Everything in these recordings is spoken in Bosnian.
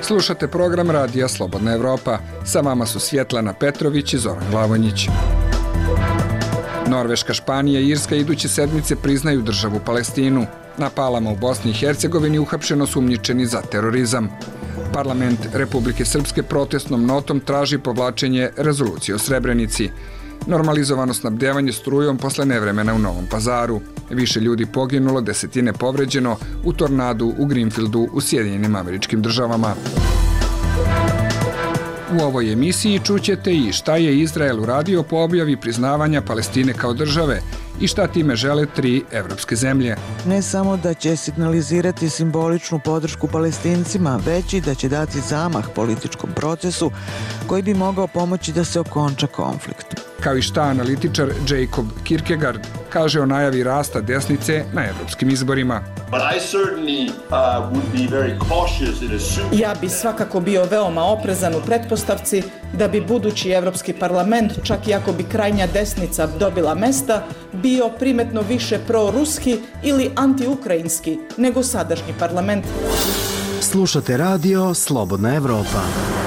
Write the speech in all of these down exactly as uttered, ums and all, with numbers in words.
Slušate program Radija Slobodna Evropa. Sa vama su Svjetlana Petrović i Zoran Glavonjić. Norveška, Španija i Irska iduće sedmice priznaju državu Palestinu. Na Palama u Bosni i Hercegovini uhapšeno su osumnjičeni za terorizam. Parlament Republike Srpske protestnom notom traži povlačenje rezolucije o Srebrenici. Normalizovano snabdevanje strujom posle nevremena u Novom Pazaru. Više ljudi poginulo, desetine povređeno u tornadu u Greenfieldu u Sjedinjenim Američkim Državama. U ovoj emisiji čućete i šta je Izrael uradio po objavi priznavanja Palestine kao države i šta time žele tri evropske zemlje. Ne samo da će signalizirati simboličnu podršku Palestincima, već i da će dati zamah političkom procesu koji bi mogao pomoći da se okonča konflikt. Kao i šta analitičar Jacob Kierkegaard kaže o najavi rasta desnice na evropskim izborima. Ja bi svakako bio veoma oprezan u pretpostavci da bi budući Evropski parlament, čak i ako bi krajnja desnica dobila mesta, bio primetno više proruski ili antiukrajinski nego sadašnji parlament. Slušate radio Slobodna Evropa.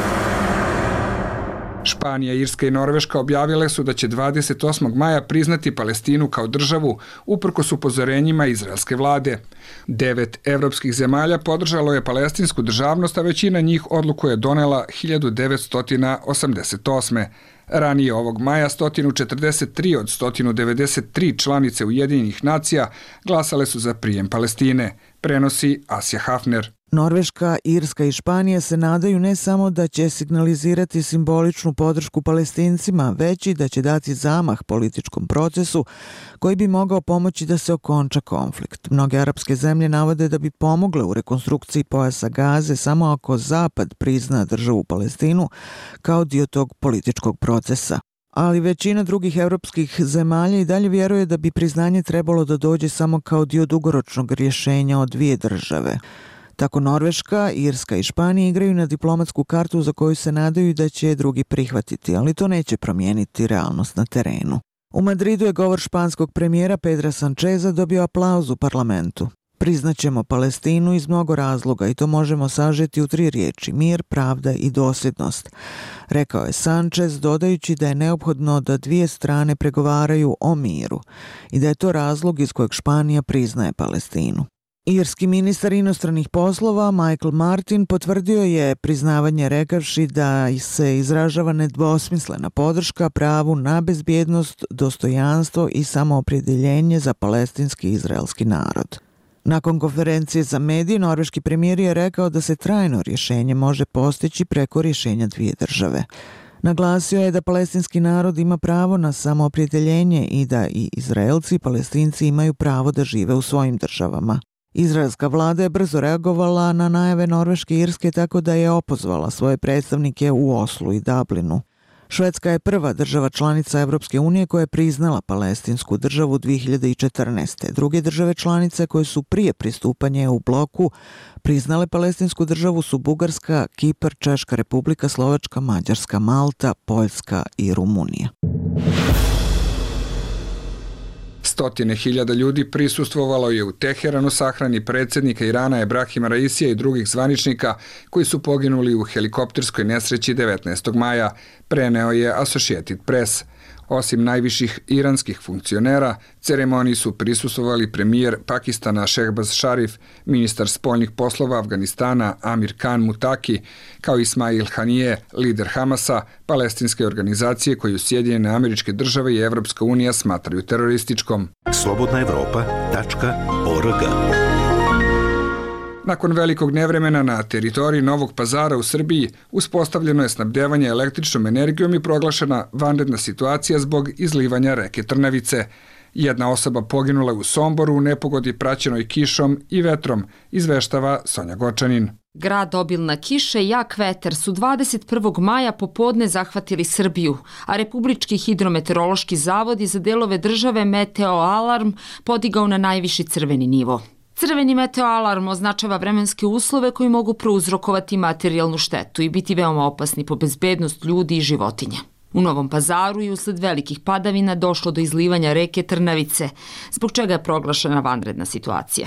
Španija, Irska i Norveška objavile su da će dvadeset osmog maja priznati Palestinu kao državu uprkos upozorenjima izraelske vlade. Devet evropskih zemalja podržalo je palestinsku državnost, a većina njih odluku je donela hiljadu devetsto osamdeset osme. Ranije ovog maja sto četrdeset tri od sto devedeset tri članice Ujedinjenih nacija glasale su za prijem Palestine, prenosi Asja Hafner. Norveška, Irska i Španija se nadaju ne samo da će signalizirati simboličnu podršku Palestincima, već i da će dati zamah političkom procesu koji bi mogao pomoći da se okonča konflikt. Mnoge arapske zemlje navode da bi pomogle u rekonstrukciji pojasa Gaze samo ako Zapad prizna državu Palestinu kao dio tog političkog procesa. Ali većina drugih evropskih zemalja i dalje vjeruje da bi priznanje trebalo da dođe samo kao dio dugoročnog rješenja od dvije države. Tako Norveška, Irska i Španija igraju na diplomatsku kartu za koju se nadaju da će drugi prihvatiti, ali to neće promijeniti realnost na terenu. U Madridu je govor španskog premijera Pedra Sancheza dobio aplauz u parlamentu. Priznaćemo Palestinu iz mnogo razloga i to možemo sažeti u tri riječi: mir, pravda i dosljednost, rekao je Sanchez, dodajući da je neophodno da dvije strane pregovaraju o miru i da je to razlog iz kojeg Španija priznaje Palestinu. Irski ministar inostranih poslova Michael Martin potvrdio je priznavanje rekavši da se izražava nedvosmislena podrška pravu na bezbjednost, dostojanstvo i samoopredjeljenje za palestinski i izraelski narod. Nakon konferencije za medije, norveški premijer je rekao da se trajno rješenje može postići preko rješenja dvije države. Naglasio je da palestinski narod ima pravo na samoopredjeljenje i da i Izraelci i Palestinci imaju pravo da žive u svojim državama. Izraelska vlada je brzo reagovala na najave Norveške i Irske tako da je opozvala svoje predstavnike u Oslu i Dublinu. Švedska je prva država članica Evropske unije koja je priznala palestinsku državu dvije hiljade četrnaeste. Druge države članice koje su prije pristupanja u bloku priznale palestinsku državu su Bugarska, Kipar, Češka Republika, Slovačka, Mađarska, Malta, Poljska i Rumunija. Stotine hiljada ljudi prisustvovalo je u Teheranu sahrani predsjednika Irana Ebrahima Raisija i drugih zvaničnika koji su poginuli u helikopterskoj nesreći devetnaestog maja, preneo je Associated Press. Osim najviših iranskih funkcionera, ceremoniji su prisustvovali premijer Pakistana Shehbaz Sharif, ministar spoljnih poslova Afganistana Amir Khan Mutaki, kao Ismail Haniyeh, lider Hamasa, palestinske organizacije koju Sjedinjene Američke Države i Evropska unija smatraju terorističkom. slobodna evropa tačka org. Nakon velikog nevremena na teritoriji Novog Pazara u Srbiji uspostavljeno je snabdevanje električnom energijom i proglašena vanredna situacija zbog izlivanja reke Trnavice. Jedna osoba poginula u Somboru u nepogodi praćenoj kišom i vetrom, izveštava Sonja Gočanin. Grad, obilna kiša i jak vetar su dvadeset prvog maja popodne zahvatili Srbiju, a Republički hidrometeorološki zavod je za delove države meteo alarm podigao na najviši crveni nivo. Crveni meteoalarm označava vremenske uslove koji mogu prouzrokovati materijalnu štetu i biti veoma opasni po bezbednost ljudi i životinja. U Novom Pazaru je usled velikih padavina došlo do izlivanja reke Trnavice, zbog čega je proglašena vanredna situacija.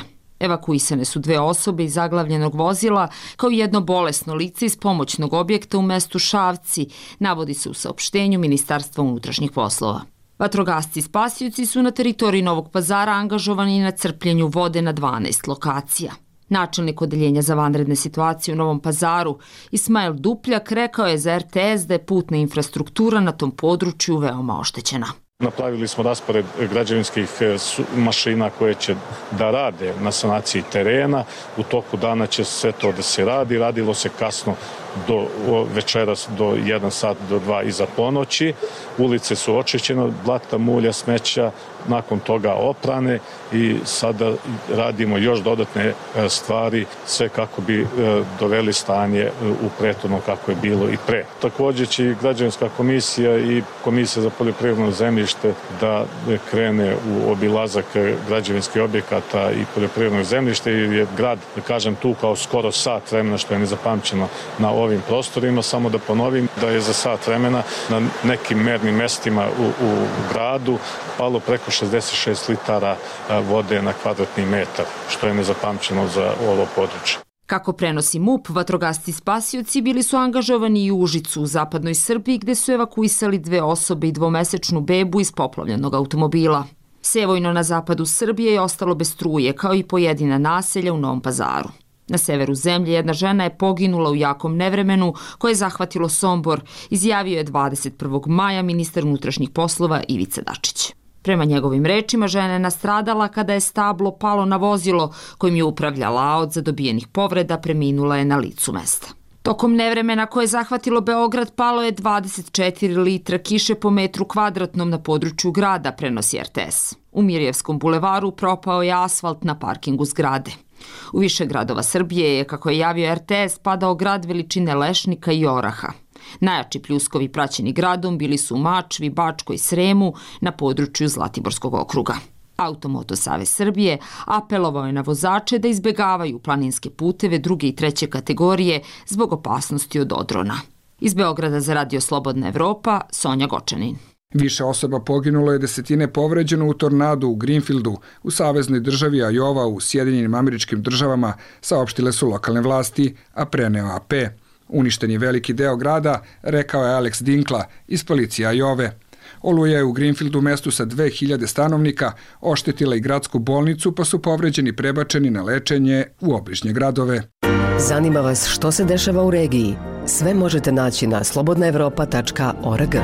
Evakuisane su dve osobe iz zaglavljenog vozila, kao i jedno bolesno lice iz pomoćnog objekta u mestu Šavci, navodi se u saopštenju Ministarstva unutrašnjih poslova. Vatrogasci i spasioci su na teritoriji Novog Pazara angažovani na crpljenju vode na dvanaest lokacija. Načelnik odeljenja za vanredne situacije u Novom Pazaru, Ismail Dupljak, rekao je za er te es da je putna infrastruktura na tom području veoma oštećena. Napravili smo raspored građevinskih mašina koje će da rade na sanaciji terena. U toku dana će sve to da se radi. Radilo se kasno do večeras do jedan sat do dva iza ponoći. Ulice su očišćene od blata, mulja, smeća, nakon toga oprane i sada radimo još dodatne stvari, sve kako bi doveli stanje u prethodno kako je bilo i pre. Također će i građevinska komisija i komisija za poljoprivredno zemljište da krene u obilazak građevinskih objekata i poljoprivrednog zemljišta, jer je grad, da kažem, tu kao skoro sat vremena, što je nezapamćeno na ovim prostorima. Samo da ponovim da je za sat vremena na nekim mernim mestima u, u gradu palo preko šezdeset šest litara vode na kvadratni metar, što je nezapamćeno za ovo područje. Kako prenosi M U P, vatrogasci spasioci bili su angažovani i u Užicu u zapadnoj Srbiji, gde su evakuisali dve osobe i dvomesečnu bebu iz poplavljenog automobila. Sevojno na zapadu Srbije je ostalo bez struje, kao i pojedina naselja u Novom Pazaru. Na severu zemlje jedna žena je poginula u jakom nevremenu koje je zahvatilo Sombor, izjavio je dvadeset prvog maja ministar unutrašnjih poslova Ivica Dačić. Prema njegovim rečima, žena je nastradala kada je stablo palo na vozilo kojim je upravljala, a od zadobijenih povreda preminula je na licu mesta. Tokom nevremena koje je zahvatilo Beograd palo je dvadeset četiri litra kiše po metru kvadratnom na području grada, prenosi er te es. U Mirjevskom bulevaru propao je asfalt na parkingu zgrade. U više gradova Srbije je, kako je javio er te es, padao grad veličine lešnika i oraha. Najjači pljuskovi praćeni gradom bili su u Mačvi, Bačkoj, Sremu na području Zlatiborskog okruga. Automoto Savez Srbije apelovao je na vozače da izbegavaju planinske puteve druge i treće kategorije zbog opasnosti od odrona. Iz Beograda za Radio Slobodna Evropa, Sonja Gočanin. Više osoba poginulo je, desetine povređeno u tornadu u Greenfieldu, u saveznoj državi Iowa u Sjedinjenim Američkim Državama, saopštile su lokalne vlasti, a preneo a pe. Uništen je veliki deo grada, rekao je Alex Dinkla iz policije Iowa. Oluja je u Greenfieldu, mestu sa dve hiljade stanovnika, oštetila i gradsku bolnicu, pa su povređeni prebačeni na lečenje u obližnje gradove. Zanima vas što se dešava u regiji? Sve možete naći na slobodna evropa tačka org.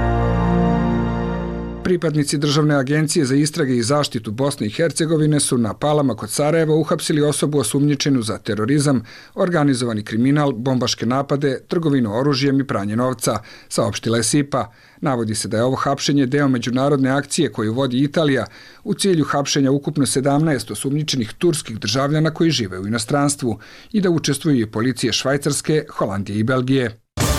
Pripadnici Državne agencije za istrage i zaštitu Bosne i Hercegovine su na Palama kod Sarajeva uhapsili osobu osumnjičenu za terorizam, organizovani kriminal, bombaške napade, trgovinu oružjem i pranje novca, saopštila je SIPA. Navodi se da je ovo hapšenje deo međunarodne akcije koju vodi Italija u cilju hapšenja ukupno sedamnaest osumnjičenih turskih državljana koji žive u inostranstvu i da učestvuju i policije Švajcarske, Holandije i Belgije.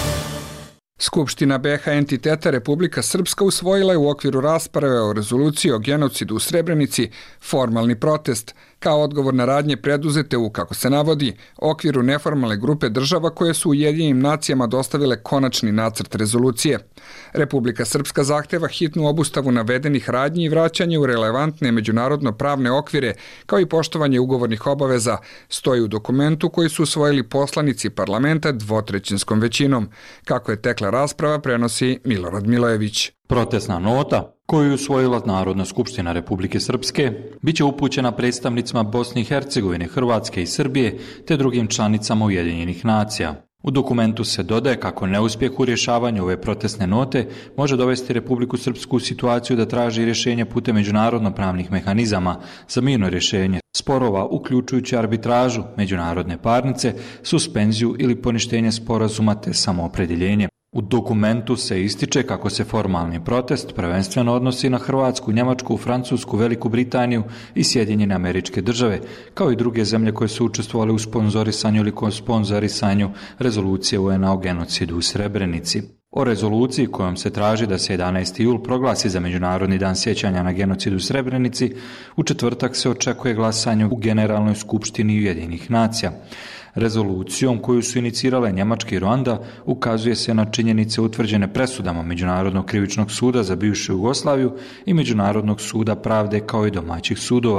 Skupština be ha entiteta Republika Srpska usvojila je u okviru rasprave o rezoluciji o genocidu u Srebrenici formalni protest kao odgovor na radnje preduzete u, kako se navodi, okviru neformalne grupe država koje su Ujedinjenim nacijama dostavile konačni nacrt rezolucije. Republika Srpska zahteva hitnu obustavu navedenih radnji i vraćanje u relevantne međunarodno pravne okvire, kao i poštovanje ugovornih obaveza, stoji u dokumentu koji su usvojili poslanici parlamenta dvotrećinskom većinom. Kako je tekla rasprava, prenosi Milorad Milojević. Protestna nota, koju je usvojila Narodna skupština Republike Srpske, biće upućena predstavnicima Bosne i Hercegovine, Hrvatske i Srbije te drugim članicama Ujedinjenih nacija. U dokumentu se dodaje kako neuspjeh u rješavanju ove protestne note može dovesti Republiku Srpsku u situaciju da traži rješenje putem međunarodno-pravnih mehanizama za mirno rješenje sporova, uključujući arbitražu, međunarodne parnice, suspenziju ili poništenje sporazuma te samoopredjeljenje. U dokumentu se ističe kako se formalni protest prvenstveno odnosi na Hrvatsku, Njemačku, Francusku, Veliku Britaniju i Sjedinjene Američke Države, kao i druge zemlje koje su učestvovale u sponzorisanju ili sponzorisanju rezolucije u en a o genocidu u Srebrenici. O rezoluciji kojom se traži da se jedanaesti jul proglasi za Međunarodni dan sjećanja na genocid u Srebrenici, u četvrtak se očekuje glasanje u Generalnoj skupštini Ujedinjenih nacija. Rezolucijom koju su inicirale Njemačka i Ruanda ukazuje se na činjenice utvrđene presudama Međunarodnog krivičnog suda za bivšu Jugoslaviju i Međunarodnog suda pravde kao i domaćih sudova.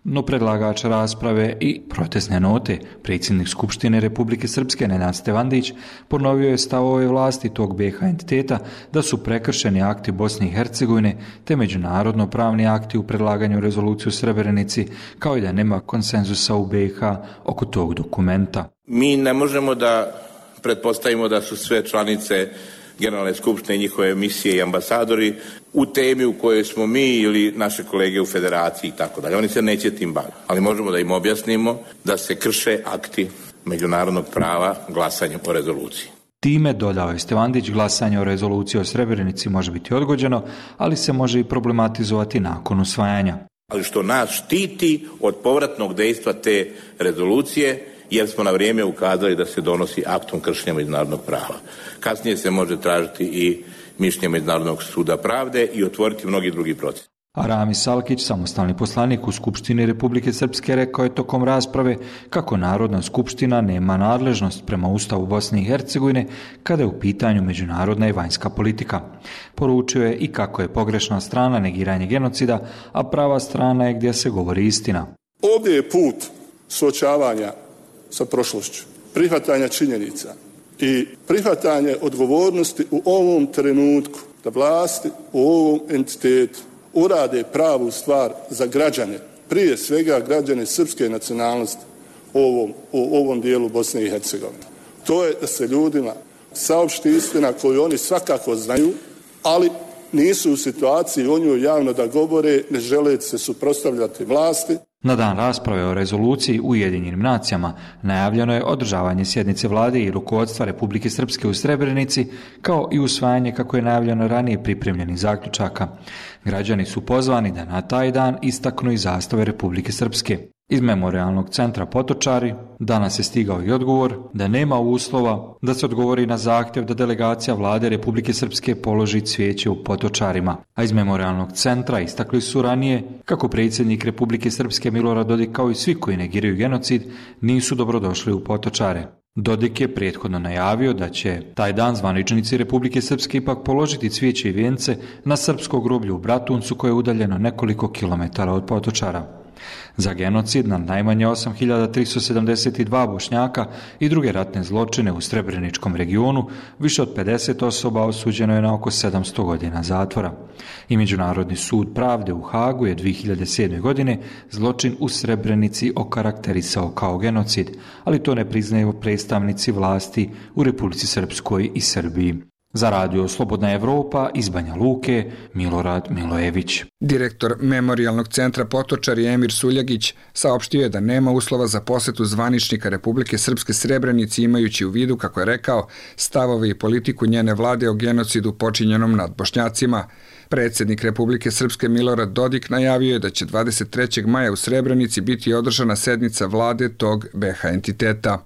No predlagač rasprave i protestne note, predsjednik Skupštine Republike Srpske Nenad Stevandić, ponovio je stavove vlasti tog B iH entiteta da su prekršeni akti Bosne i Hercegovine te međunarodno pravni akti u predlaganju rezolucije u Srebrenici, kao i da nema konsenzusa u B iH oko tog dokumenta. Mi ne možemo da pretpostavimo da su sve članice Generalne skupštine i njihove misije i ambasadori u temi u kojoj smo mi ili naše kolege u federaciji i tako dalje. Oni se neće tim baviti. Ali možemo da im objasnimo da se krše akti međunarodnog prava glasanjem o rezoluciji. Time, dodao je Stevandić, glasanje o rezoluciji o Srebrenici može biti odgođeno, ali se može i problematizovati nakon usvajanja. Ali što nas štiti od povratnog dejstva te rezolucije, jer smo na vrijeme ukazali da se donosi aktom kršenja međunarodnog prava. Kasnije se može tražiti i mišljenje Međunarodnog suda pravde i otvoriti mnogi drugi proces. A Rami Salkić, samostalni poslanik u Skupštini Republike Srpske, rekao je tokom rasprave kako Narodna skupština nema nadležnost prema Ustavu Bosne i Hercegovine kada je u pitanju međunarodna i vanjska politika. Poručio je i kako je pogrešna strana negiranje genocida, a prava strana je gdje se govori istina. Ovdje je put suočavanja sa prošlošću, prihvatanja činjenica i prihvatanje odgovornosti u ovom trenutku da vlasti u ovom entitetu urade pravu stvar za građane, prije svega građane srpske nacionalnosti u ovom, u ovom dijelu Bosne i Hercegovine. To je da se ljudima saopšti istina koju oni svakako znaju, ali nisu u situaciji o njoj javno da govore, ne žele se suprotstavljati vlasti. Na dan rasprave o rezoluciji u Ujedinjenim nacijama najavljeno je održavanje sjednice vlade i rukovodstva Republike Srpske u Srebrenici, kao i usvajanje, kako je najavljeno ranije, pripremljenih zaključaka. Građani su pozvani da na taj dan istaknu i zastave Republike Srpske. Iz Memorijalnog centra Potočari danas je stigao i odgovor da nema uslova da se odgovori na zahtjev da delegacija vlade Republike Srpske položi cvijeće u Potočarima. A iz Memorijalnog centra istakli su ranije kako predsjednik Republike Srpske Milorad Dodik, kao i svi koji negiraju genocid, nisu dobrodošli u Potočare. Dodik je prethodno najavio da će taj dan zvaničnici Republike Srpske ipak položiti cvijeće i vijence na srpsko groblje u Bratuncu, koje je udaljeno nekoliko kilometara od Potočara. Za genocid na najmanje osam hiljada tristo sedamdeset dva Bošnjaka i druge ratne zločine u Srebreničkom regionu više od pedeset osoba osuđeno je na oko sedamsto godina zatvora. I Međunarodni sud pravde u Hagu je dvije hiljade sedme. godine zločin u Srebrenici okarakterisao kao genocid, ali to ne priznaju predstavnici vlasti u Republici Srpskoj i Srbiji. Za radio Slobodna Evropa iz Banja Luke, Milorad Milojević. Direktor Memorijalnog centra Potočari Emir Suljagić saopštio je da nema uslova za posetu zvaničnika Republike Srpske Srebrenici, imajući u vidu, kako je rekao, stavove i politiku njene vlade o genocidu počinjenom nad Bošnjacima. Predsjednik Republike Srpske Milorad Dodik najavio je da će dvadeset trećeg maja u Srebrenici biti održana sednica vlade tog B iH entiteta.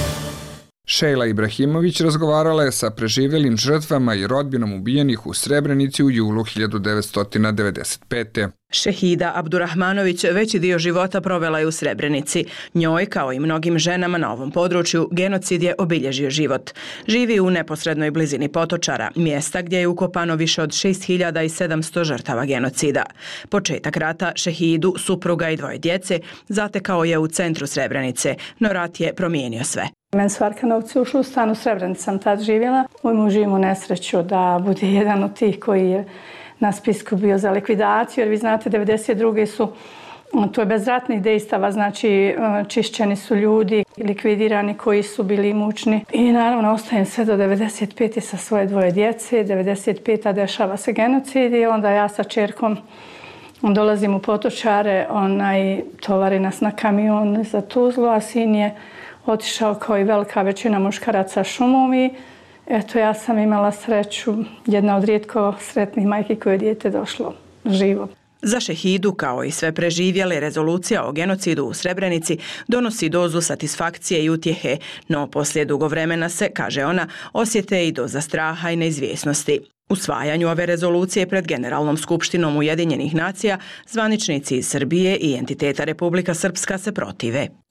Šejla Ibrahimović razgovarala je sa preživjelim žrtvama i rodbinom ubijenih u Srebrenici u julu hiljadu devetsto devedeset pete. Šehida Abdurahmanović veći dio života provela je u Srebrenici. Njoj, kao i mnogim ženama na ovom području, genocid je obilježio život. Živi u neposrednoj blizini Potočara, mjesta gdje je ukopano više od šest hiljada sedamsto žrtava genocida. Početak rata Šehidu, supruga i dvoje djece zatekao je u centru Srebrenice, no rat je promijenio sve. Men su Arkanovci ušli u stan u Srebrenici, sam tad živjela. Moj muž imao nesreću da bude jedan od tih koji je na spisku bio za likvidaciju, jer vi znate, devedeset druge su, to je bez ratnih dejstava, znači čišćeni su ljudi, likvidirani koji su bili mučni. I naravno ostajem sve do devedeset pete sa svoje dvoje djece, devedeset peta dešava se genocid i onda ja sa čerkom dolazim u Potočare, onaj tovari nas na kamion za Tuzlu, a sin je otišao kao i velika većina muškaraca šumom i eto, ja sam imala sreću, jedna od rijetko sretnih majki koje je dijete došlo živo. Za Šehidu, kao i sve preživjele, rezolucija o genocidu u Srebrenici donosi dozu satisfakcije i utjehe, no poslije dugo vremena se, kaže ona, osjete i doza straha i neizvjesnosti. Usvajanju ove rezolucije pred Generalnom skupštinom Ujedinjenih nacija zvaničnici iz Srbije i entiteta Republika Srpska se protive.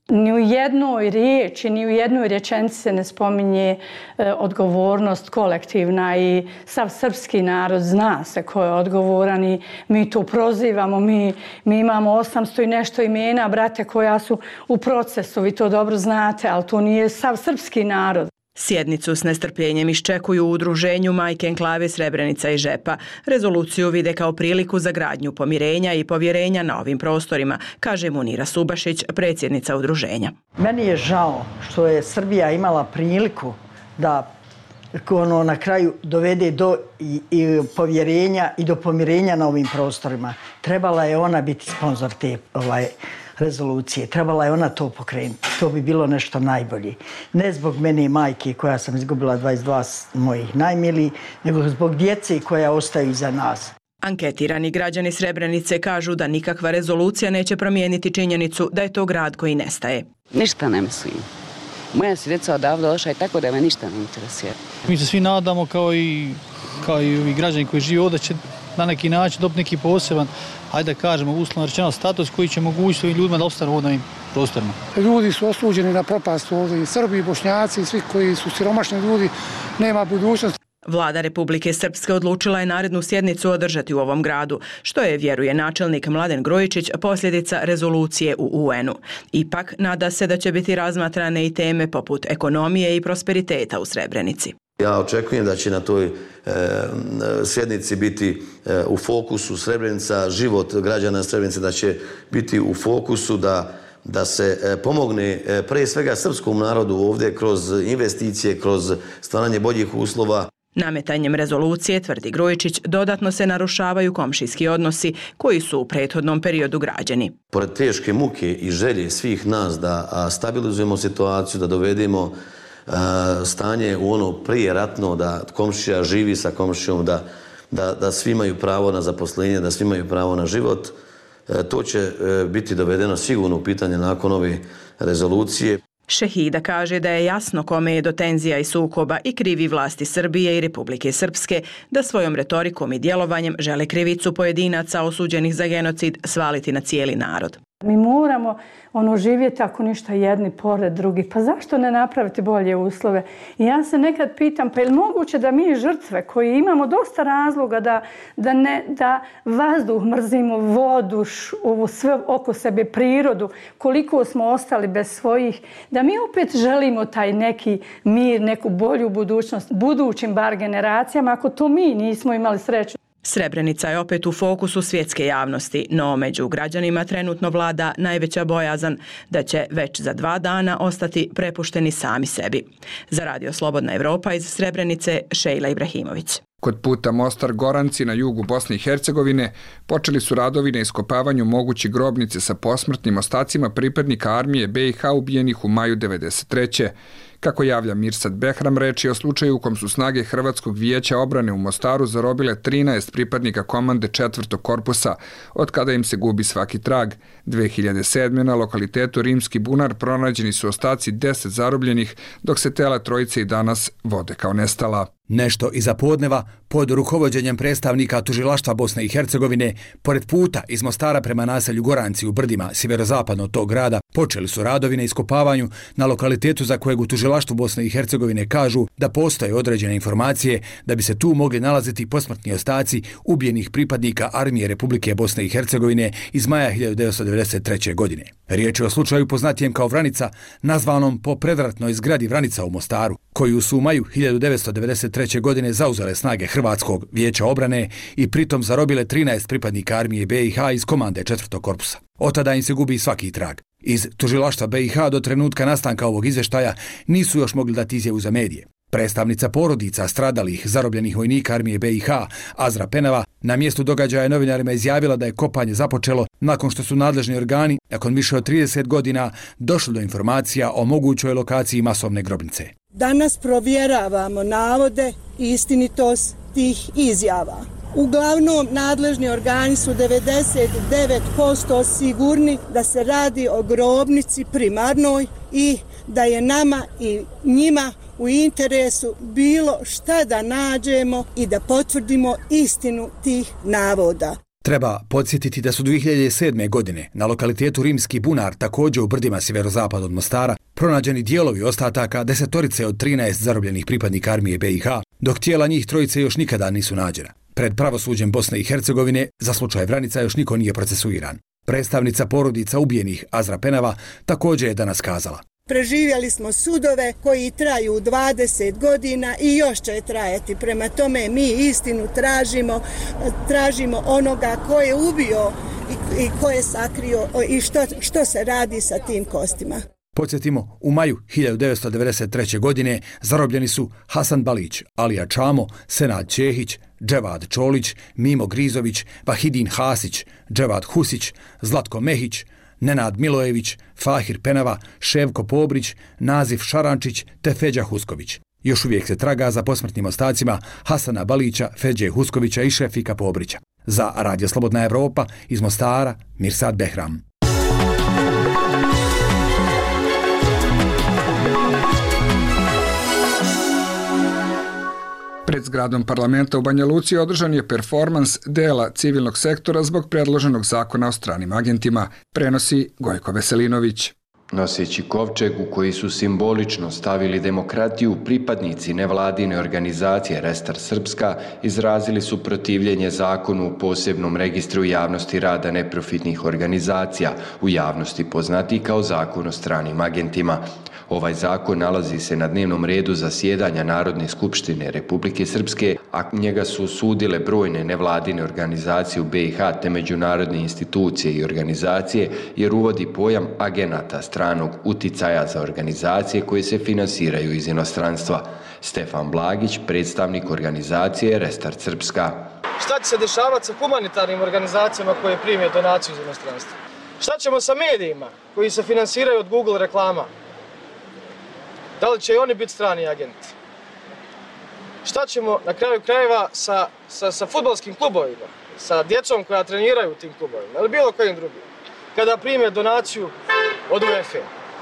Ni u jednoj riječi, ni u jednoj rečenici se ne spominje e, odgovornost kolektivna i sav srpski narod zna se ko je odgovoran i mi to prozivamo. Mi, mi imamo osamsto i nešto imena, brate, koja su u procesu, vi to dobro znate, ali to nije sav srpski narod. Sjednicu s nestrpljenjem iščekuju u udruženju Majke enklave Srebrenica i Žepa. Rezoluciju vide kao priliku za gradnju pomirenja i povjerenja na ovim prostorima, kaže Munira Subašić, predsjednica udruženja. Meni je žao što je Srbija imala priliku da ono na kraju dovede do i, i povjerenja i do pomirenja na ovim prostorima. Trebala je ona biti sponsor te ovaj, rezolucije. Trebala je ona to pokrenuti. To bi bilo nešto najbolje. Ne zbog mene i majke koja sam izgubila dvadeset dva mojih najmilijih, nego zbog djece koja ostaju iza nas. Anketirani građani Srebrenice kažu da nikakva rezolucija neće promijeniti činjenicu da je to grad koji nestaje. Ništa ne mislim. Moja se djeca odavde došla i tako da me ništa ne interesuje. Mi se svi nadamo kao i, kao i ovi građani koji žive ovdje će na neki način dobiti neki poseban, ajde da kažemo, uslovno rečeno status koji će omogućiti ovim ljudima da ostanu ovdje na ovim prostorima. Ljudi su osuđeni na propast ovdje, i Srbi, i Bošnjaci, i svi koji su siromašni ljudi, nema budućnosti. Vlada Republike Srpske odlučila je narednu sjednicu održati u ovom gradu, što je, vjeruje načelnik Mladen Grojičić, posljedica rezolucije u U N-u. Ipak, nada se da će biti razmatrane i teme poput ekonomije i prosperiteta u Srebrenici. Ja očekujem da će na toj e, sjednici biti e, u fokusu Srebrenica, život građana Srebrenice, da će biti u fokusu da, da se e, pomogne e, pre svega srpskom narodu ovdje kroz investicije, kroz stvaranje boljih uslova. Nametanjem rezolucije, tvrdi Grujičić, dodatno se narušavaju komšijski odnosi koji su u prethodnom periodu građeni. Pored teške muke i želje svih nas da stabilizujemo situaciju, da dovedemo stanje u ono prije ratno, da komšija živi sa komšijom, da, da, da svi imaju pravo na zaposlenje, da svi imaju pravo na život, to će biti dovedeno sigurno u pitanje nakon ove rezolucije. Šehida kaže da je jasno kome je do tenzija i sukoba i krivi vlasti Srbije i Republike Srpske da svojom retorikom i djelovanjem žele krivicu pojedinaca osuđenih za genocid svaliti na cijeli narod. Mi moramo ono živjeti ako ništa jedni pored drugih. Pa zašto ne napraviti bolje uslove? I ja se nekad pitam, pa je li moguće da mi žrtve koji imamo dosta razloga da, da, ne, da vazduh mrzimo, vodu, ovo sve oko sebe, prirodu, koliko smo ostali bez svojih, da mi opet želimo taj neki mir, neku bolju budućnost budućim bar generacijama, ako to mi nismo imali sreću. Srebrenica je opet u fokusu svjetske javnosti, no među građanima trenutno vlada najveća bojazan da će već za dva dana ostati prepušteni sami sebi. Za Radio Slobodna Evropa iz Srebrenice, Šejla Ibrahimović. Kod puta Mostar-Goranci na jugu Bosne i Hercegovine počeli su radovi na iskopavanju moguće grobnice sa posmrtnim ostacima pripadnika armije B i H ubijenih u maju devedeset treće Kako javlja Mirsad Behram, reč je o slučaju u kom su snage Hrvatskog vijeća obrane u Mostaru zarobile trinaest pripadnika komande četvrtog korpusa, od kada im se gubi svaki trag. dve hiljade sedme. na lokalitetu Rimski bunar pronađeni su ostaci deset zarobljenih, dok se tela trojice i danas vode kao nestala. Nešto iza podneva, pod rukovođenjem predstavnika tužilaštva Bosne i Hercegovine, pored puta iz Mostara prema naselju Goranci u Brdima, sjeverozapadno od tog grada, počeli su radovi na iskopavanju na lokalitetu za kojeg u tužilaštvu Bosne i Hercegovine kažu da postoje određene informacije da bi se tu mogli nalaziti posmrtni ostaci ubijenih pripadnika armije Republike Bosne i Hercegovine iz maja hiljadu devetsto devedeset treće. godine. Riječ je o slučaju poznatijem kao Vranica, nazvanom po predratnoj zgradi Vranica u Mostaru, koju su u maju hiljadu devetsto devedeset treće. godine zauzele snage Hrvatskog vijeća obrane i pritom zarobile trinaest pripadnika armije B i H iz komande četvrtog korpusa. Od tada im se gubi svaki trag. Iz tužilaštva B i H do trenutka nastanka ovog izvještaja nisu još mogli dati izjavu za medije. Predstavnica porodica stradalih zarobljenih vojnika armije B i H, Azra Penava, na mjestu događaja je novinarima izjavila da je kopanje započelo nakon što su nadležni organi, nakon više od trideset godina, došli do informacija o mogućoj lokaciji masovne grobnice. Danas provjeravamo navode i istinitost tih izjava. Uglavnom, nadležni organi su devedeset devet posto sigurni da se radi o grobnici primarnoj i da je nama i njima u interesu bilo šta da nađemo i da potvrdimo istinu tih navoda. Treba podsjetiti da su dvije hiljade sedme. godine na lokalitetu Rimski bunar, također u brdima sjeverozapad od Mostara, pronađeni dijelovi ostataka desetorice od trinaest zarobljenih pripadnika armije B i H, dok tijela njih trojice još nikada nisu nađena. Pred pravosuđem Bosne i Hercegovine za slučaj Vranica još niko nije procesuiran. Predstavnica porodica ubijenih Azra Penava također je danas kazala: Preživjeli smo sudove koji traju dvadeset godina i još će trajati. Prema tome mi istinu tražimo, tražimo onoga ko je ubio i, i ko je sakrio i što, što se radi sa tim kostima. Podsjetimo, u maju hiljadu devetsto devedeset treće. godine zarobljeni su Hasan Balić, Alija Čamo, Senad Čehić, Dževad Čolić, Mimo Grizović, Vahidin Hasić, Dževad Husić, Zlatko Mehić, Nenad Milojević, Fahir Penava, Ševko Pobrić, Nazif Šarančić te Feđa Husković. Još uvijek se traga za posmrtnim ostacima Hasana Balića, Feđe Huskovića i Šefika Pobrića. Za Radio Slobodna Evropa iz Mostara, Mirsad Behram. Pred zgradom parlamenta u Banja Luci održan je performans dela civilnog sektora zbog predloženog zakona o stranim agentima, prenosi Gojko Veselinović. Noseći kovčeg u koji su simbolično stavili demokratiju, pripadnici nevladine organizacije Restart Srpska izrazili su protivljenje zakonu u posebnom registru javnosti rada neprofitnih organizacija, u javnosti poznati kao zakon o stranim agentima. Ovaj zakon nalazi se na dnevnom redu zasjedanja Narodne skupštine Republike Srpske, a njega su osudile brojne nevladine organizacije u B i H te međunarodne institucije i organizacije, jer uvodi pojam agenata stranog uticaja za organizacije koje se finansiraju iz inostranstva. Stefan Blagić, predstavnik organizacije Restart Srpska. Šta će se dešavati sa humanitarnim organizacijama koje prime donaciju iz inostranstva? Šta ćemo sa medijima koji se finansiraju od Google reklama? Da li će i oni biti strani agenti? Šta ćemo na kraju krajeva sa, sa, sa fudbalskim klubovima, sa djecom koja treniraju u tim klubovima ili bilo kojim drugim, kada prime donaciju od U E F A?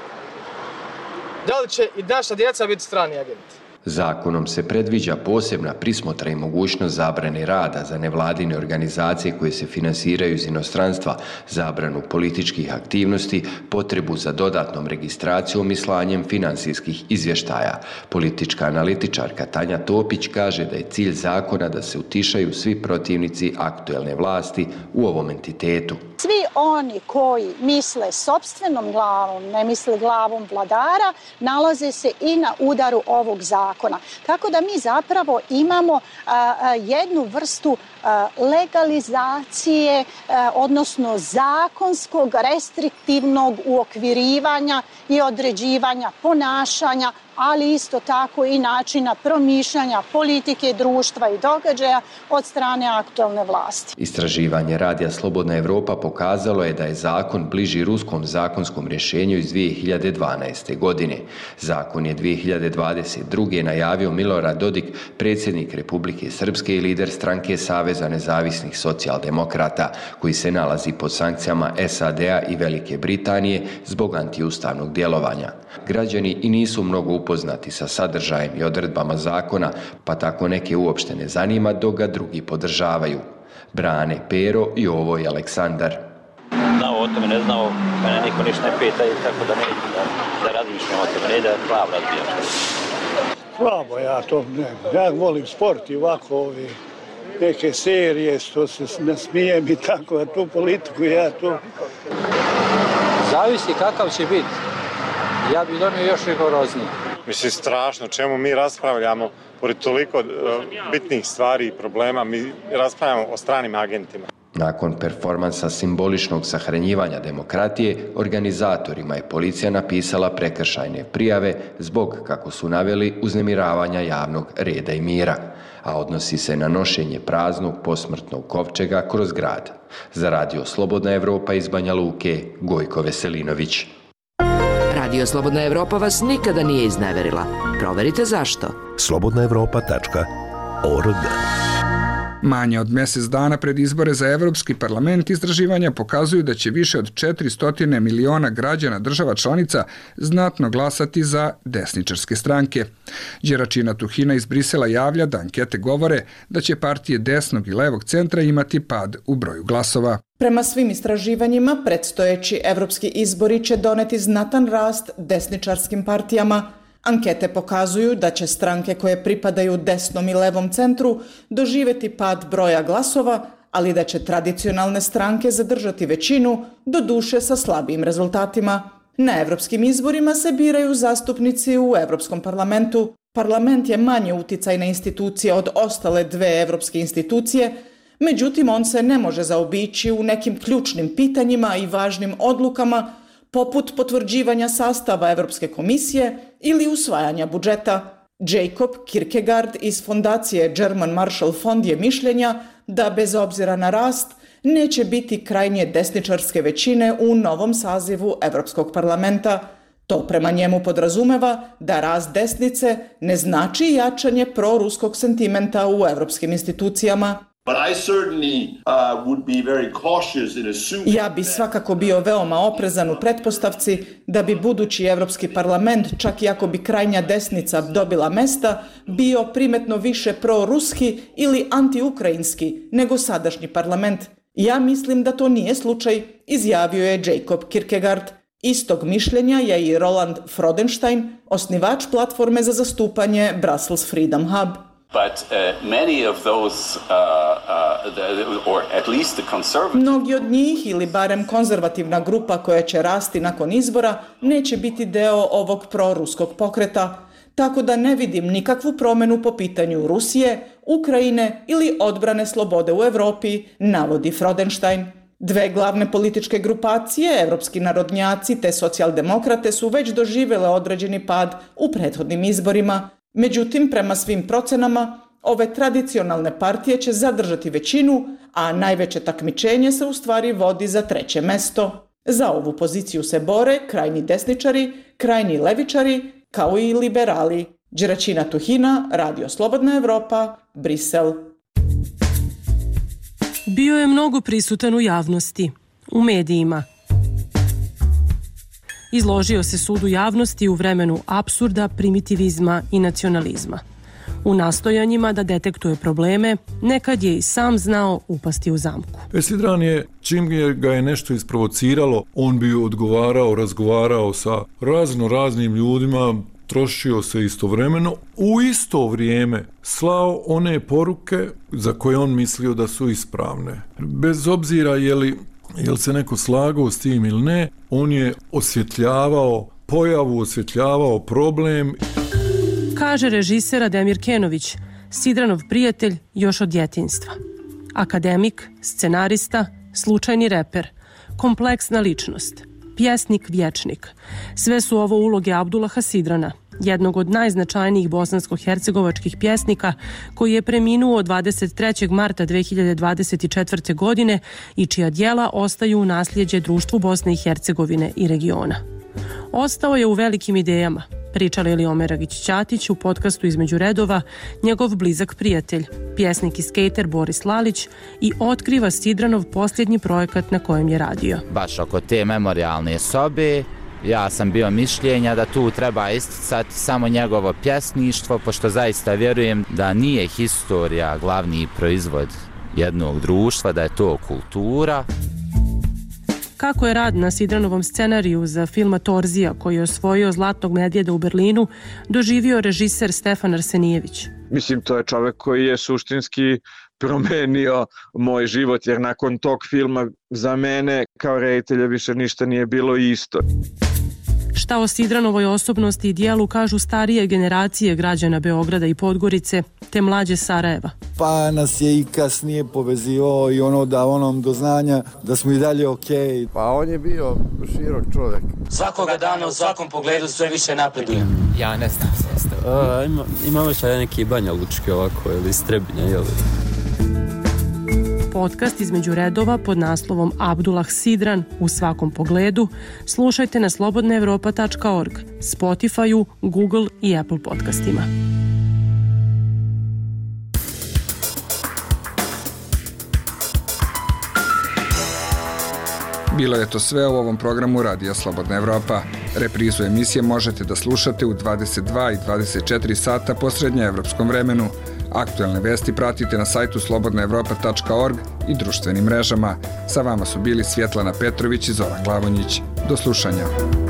Da li će i naša djeca biti strani agenti? Zakonom se predviđa posebna prismotra i mogućnost zabrane rada za nevladine organizacije koje se finansiraju iz inostranstva, zabranu političkih aktivnosti, potrebu za dodatnom registracijom i slanjem finansijskih izvještaja. Politička analitičarka Tanja Topić kaže da je cilj zakona da se utišaju svi protivnici aktuelne vlasti u ovom entitetu. Svi oni koji misle sopstvenom glavom, ne misle glavom vladara, nalaze se i na udaru ovog zakona. Tako da mi zapravo imamo a, a, jednu vrstu a, legalizacije, a, odnosno zakonskog restriktivnog uokvirivanja i određivanja ponašanja, ali isto tako i načina promišljanja politike, društva i događaja od strane aktualne vlasti. Istraživanje Radija Slobodna Evropa pokazalo je da je zakon bliži ruskom zakonskom rješenju iz dvije hiljade dvanaeste. godine. Zakon je dvije hiljade dvadeset druge. najavio Milorad Dodik, predsjednik Republike Srpske i lider stranke Saveza nezavisnih socijaldemokrata, koji se nalazi pod sankcijama S A D-a i Velike Britanije zbog antiustavnog djelovanja. Građani i nisu mnogo upoznati sa sadržajem i odredbama zakona, pa tako neke uopšte ne zanima, dok ga drugi podržavaju. Brane Pero, Jovo i Aleksandar. Znao o tome, ne znao, mene niko ništa ne pita i tako da ne da, da razmišljam o tome, ne da prav razbijam. Slabo ja to ne, ja volim sport i ovako ovi neke serije što se nasmijem i tako, a tu politiku ja to... Zavisi kakav će biti. Ja bih donio još rigorozniji. Mislim, strašno, čemu mi raspravljamo, pored toliko uh, bitnih stvari i problema, mi raspravljamo o stranim agentima. Nakon performansa simboličnog sahranjivanja demokratije, organizatorima je policija napisala prekršajne prijave zbog, kako su naveli, uznemiravanja javnog reda i mira, a odnosi se na nošenje praznog posmrtnog kovčega kroz grad. Za Radio Slobodna Evropa iz Banja Luke, Gojko Veselinović. Radio Slobodna Evropa vas nikada nije izneverila. Proverite zašto. slobodna evropa tačka org. Manje od mjesec dana pred izbore za Evropski parlament istraživanja pokazuju da će više od četiristo miliona građana država članica znatno glasati za desničarske stranke. Đeračina Tuhina iz Brisela javlja da ankete govore da će partije desnog i levog centra imati pad u broju glasova. Prema svim istraživanjima, predstojeći evropski izbori će doneti znatan rast desničarskim partijama. Ankete pokazuju da će stranke koje pripadaju desnom i levom centru doživjeti pad broja glasova, ali da će tradicionalne stranke zadržati većinu, doduše sa slabijim rezultatima. Na evropskim izborima se biraju zastupnici u Evropskom parlamentu. Parlament je manje uticajna institucija od ostale dve evropske institucije, međutim on se ne može zaobići u nekim ključnim pitanjima i važnim odlukama, poput potvrđivanja sastava Evropske komisije ili usvajanja budžeta. Jacob Kierkegaard iz fondacije German Marshall Fund je mišljenja da bez obzira na rast neće biti krajnje desničarske većine u novom sazivu Evropskog parlamenta. To prema njemu podrazumeva da rast desnice ne znači jačanje proruskog sentimenta u evropskim institucijama. Ja bi svakako bio veoma oprezan u pretpostavci da bi budući Evropski parlament, čak i ako bi krajnja desnica dobila mesta, bio primetno više proruski ili antiukrajinski nego sadašnji parlament. Ja mislim da to nije slučaj, izjavio je Jacob Kierkegaard. Istog mišljenja je i Roland Freudenstein, osnivač platforme za zastupanje Brussels Freedom Hub. But uh, many of those, uh, uh, the, or at least the conservative... Mnogi od njih, ili barem konzervativna grupa koja će rasti nakon izbora, neće biti deo ovog proruskog pokreta, tako da ne vidim nikakvu promjenu po pitanju Rusije, Ukrajine ili odbrane slobode u Evropi, navodi Freudenstein. Dve glavne političke grupacije, evropski narodnjaci te socijaldemokrate, su već doživjele određeni pad u prethodnim izborima. Međutim, prema svim procenama, ove tradicionalne partije će zadržati većinu, a najveće takmičenje se u stvari vodi za treće mesto. Za ovu poziciju se bore krajni desničari, krajni levičari, kao i liberali. Đeračina Tuhina, Radio Slobodna Evropa, Brisel. Bio je mnogo prisutan u javnosti, u medijima. Izložio se sudu javnosti u vremenu apsurda, primitivizma i nacionalizma. U nastojanjima da detektuje probleme, nekad je i sam znao upasti u zamku. Sidran je, čim ga je nešto isprovociralo, on bi odgovarao, razgovarao sa razno raznim ljudima, trošio se istovremeno, u isto vrijeme slao one poruke za koje on mislio da su ispravne. Bez obzira je li Jel se neko slagao s tim ili ne, on je osvjetljavao pojavu, osvjetljavao problem. Kaže režiser Ademir Kenović, Sidranov prijatelj još od djetinjstva. Akademik, scenarista, slučajni reper, kompleksna ličnost, pjesnik, vječnik. Sve su ovo uloge Abdullaha Sidrana, jednog od najznačajnijih bosansko-hercegovačkih pjesnika koji je preminuo dvadeset trećeg marta dve hiljade dvadeset četvrte. godine i čija djela ostaju u nasljeđe društvu Bosne i Hercegovine i regiona. Ostao je u velikim idejama, pričali li Omer Agić-Ćatić u podcastu Između redova, njegov blizak prijatelj, pjesnik i skejter Boris Lalić, i otkriva Sidranov posljednji projekat na kojem je radio. Baš oko te memorialne sobe, ja sam bio mišljenja da tu treba isticati samo njegovo pjesništvo, pošto zaista vjerujem da nije historija glavni proizvod jednog društva, da je to kultura. Kako je rad na Sidranovom scenariju za filma Torzija, koji je osvojio Zlatnog medvjeda u Berlinu, doživio režiser Stefan Arsenijević. Mislim, to je čovjek koji je suštinski promenio moj život, jer nakon tog filma za mene kao reditelja više ništa nije bilo isto. Šta o Sidranovoj osobnosti i dijelu kažu starije generacije građana Beograda i Podgorice, te mlađe Sarajeva? Pa nas je i kasnije povezivao i ono da onom do znanja da smo i dalje okej. Okay. Pa on je bio širok čovjek. Svakoga dana u svakom pogledu sve više napredujem. Ja ne znam sastav. Ima, imamo šta neki Banja Lučki ovako ili Strebinja, jel? Podcast Između redova pod naslovom Abdullah Sidran u svakom pogledu slušajte na slobodna evropa tačka org, Spotify-u, Google i Apple podcastima. Bilo je to sve u ovom programu Radija Slobodna Evropa. Reprizu emisije možete da slušate u dvadeset dva i dvadeset četiri sata po srednjeevropskom vremenu. Aktuelne vesti pratite na sajtu slobodna evropa tačka org i društvenim mrežama. Sa vama su bili Svjetlana Petrović i Zoran Glavonjić. Do slušanja.